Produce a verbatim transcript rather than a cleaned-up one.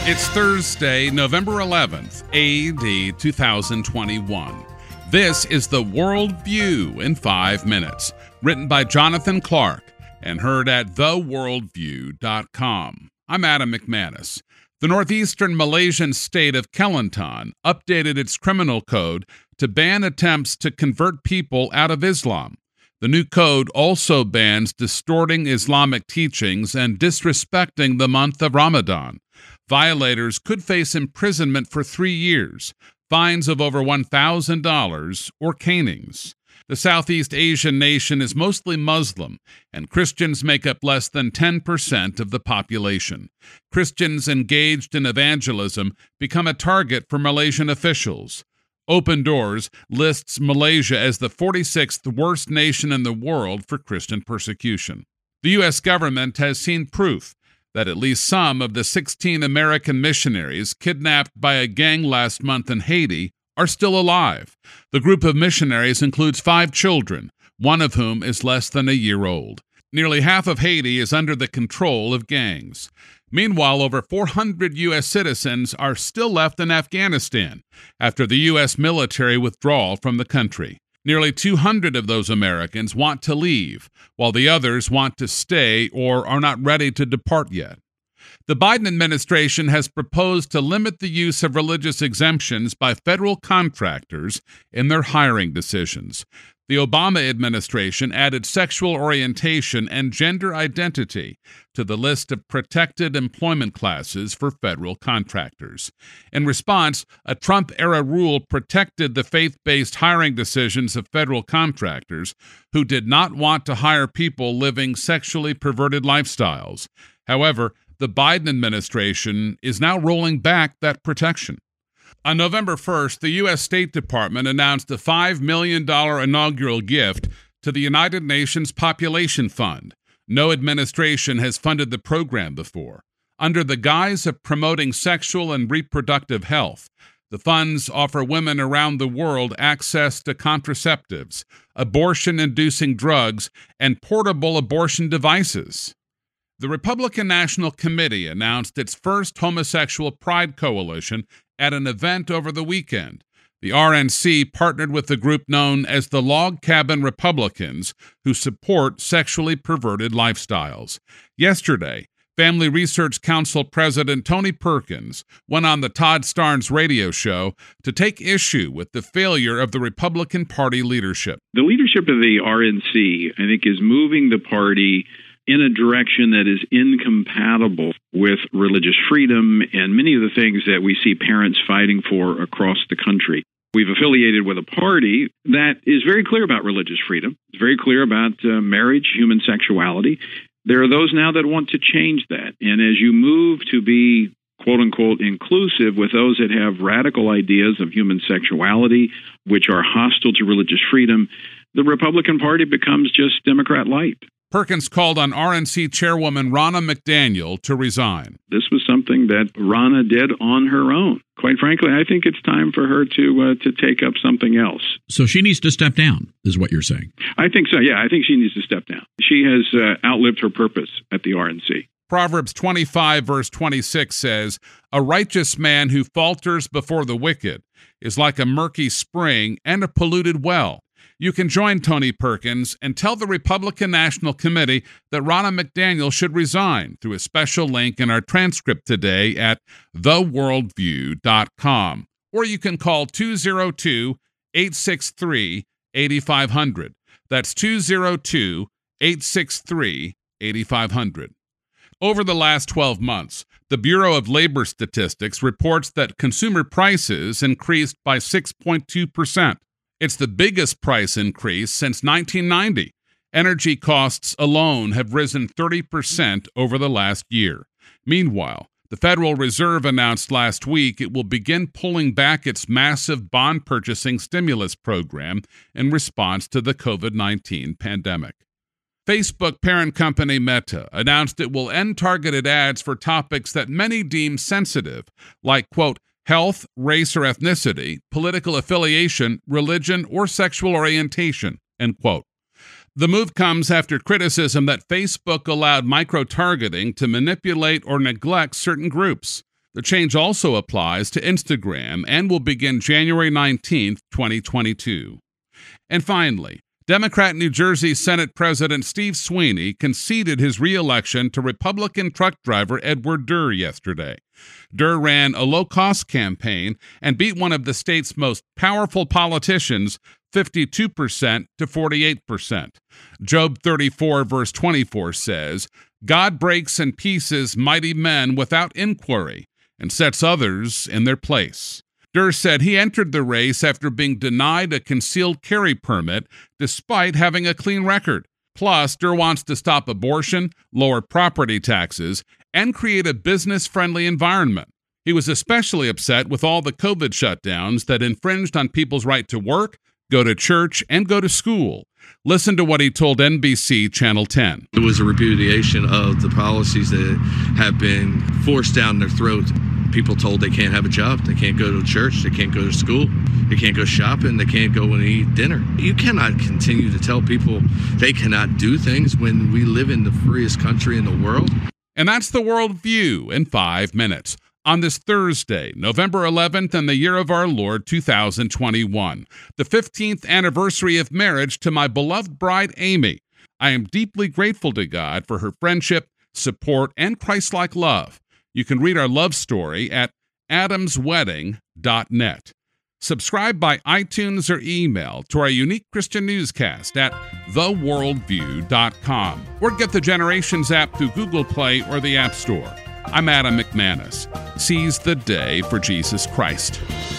It's Thursday, November eleventh, A D two thousand twenty-one. This is the World View in five minutes, written by Jonathan Clark and heard at the world view dot com. I'm Adam McManus. The northeastern Malaysian state of Kelantan updated its criminal code to ban attempts to convert people out of Islam. The new code also bans distorting Islamic teachings and disrespecting the month of Ramadan. Violators could face imprisonment for three years, fines of over one thousand dollars, or canings. The Southeast Asian nation is mostly Muslim, and Christians make up less than ten percent of the population. Christians engaged in evangelism become a target for Malaysian officials. Open Doors lists Malaysia as the forty-sixth worst nation in the world for Christian persecution. The U S government has seen proof that at least some of the sixteen American missionaries kidnapped by a gang last month in Haiti are still alive. The group of missionaries includes five children, one of whom is less than a year old. Nearly half of Haiti is under the control of gangs. Meanwhile, over four hundred U S citizens are still left in Afghanistan after the U S military withdrawal from the country. Nearly two hundred of those Americans want to leave, while the others want to stay or are not ready to depart yet. The Biden administration has proposed to limit the use of religious exemptions by federal contractors in their hiring decisions. The Obama administration added sexual orientation and gender identity to the list of protected employment classes for federal contractors. In response, a Trump-era rule protected the faith-based hiring decisions of federal contractors who did not want to hire people living sexually perverted lifestyles. However, the Biden administration is now rolling back that protection. On November first, the U S State Department announced a five million dollars inaugural gift to the United Nations Population Fund. No administration has funded the program before. Under the guise of promoting sexual and reproductive health, the funds offer women around the world access to contraceptives, abortion-inducing drugs, and portable abortion devices. The Republican National Committee announced its first homosexual pride coalition at an event over the weekend. The R N C partnered with the group known as the Log Cabin Republicans, who support sexually perverted lifestyles. Yesterday, Family Research Council President Tony Perkins went on the Todd Starnes radio show to take issue with the failure of the Republican Party leadership. The leadership of the R N C, I think, is moving the party in a direction that is incompatible with religious freedom and many of the things that we see parents fighting for across the country. We've affiliated with a party that is very clear about religious freedom. It's very clear about uh, marriage, human sexuality. There are those now that want to change that. And as you move to be, quote unquote, inclusive with those that have radical ideas of human sexuality, which are hostile to religious freedom, the Republican Party becomes just Democrat light. Perkins called on R N C chairwoman Ronna McDaniel to resign. This was something that Ronna did on her own. Quite frankly, I think it's time for her to uh, to take up something else. So she needs to step down, is what you're saying? I think so, yeah. I think she needs to step down. She has uh, outlived her purpose at the R N C. Proverbs twenty-five, verse twenty-six says, "A righteous man who falters before the wicked is like a murky spring and a polluted well." You can join Tony Perkins and tell the Republican National Committee that Ronna McDaniel should resign through a special link in our transcript today at the world view dot com. Or you can call two oh two, eight six three, eight five zero zero. That's two oh two, eight six three, eight five zero zero. Over the last twelve months, the Bureau of Labor Statistics reports that consumer prices increased by six point two percent. It's the biggest price increase since nineteen ninety. Energy costs alone have risen thirty percent over the last year. Meanwhile, the Federal Reserve announced last week it will begin pulling back its massive bond purchasing stimulus program in response to the covid nineteen pandemic. Facebook parent company Meta announced it will end targeted ads for topics that many deem sensitive, like, quote, health, race or ethnicity, political affiliation, religion, or sexual orientation, end quote. The move comes after criticism that Facebook allowed micro-targeting to manipulate or neglect certain groups. The change also applies to Instagram and will begin January nineteenth, twenty twenty-two. And finally, Democrat New Jersey Senate President Steve Sweeney conceded his re-election to Republican truck driver Edward Durr yesterday. Durr ran a low-cost campaign and beat one of the state's most powerful politicians fifty-two percent to forty-eight percent. Job thirty-four, verse twenty-four says, God breaks in pieces mighty men without inquiry and sets others in their place. Durr said he entered the race after being denied a concealed carry permit despite having a clean record. Plus, Durr wants to stop abortion, lower property taxes, and create a business-friendly environment. He was especially upset with all the COVID shutdowns that infringed on people's right to work, go to church, and go to school. Listen to what he told N B C Channel ten. It was a repudiation of the policies that have been forced down their throat. People told they can't have a job, they can't go to church, they can't go to school, they can't go shopping, they can't go and eat dinner. You cannot continue to tell people they cannot do things when we live in the freest country in the world. And that's the World View in five minutes. On this Thursday, November eleventh, in the year of our Lord, two thousand twenty-one, the fifteenth anniversary of marriage to my beloved bride, Amy. I am deeply grateful to God for her friendship, support, and Christ-like love. You can read our love story at adams wedding dot net. Subscribe by iTunes or email to our unique Christian newscast at the worldview dot com or get the Generations app through Google Play or the App Store. I'm Adam McManus. Seize the day for Jesus Christ.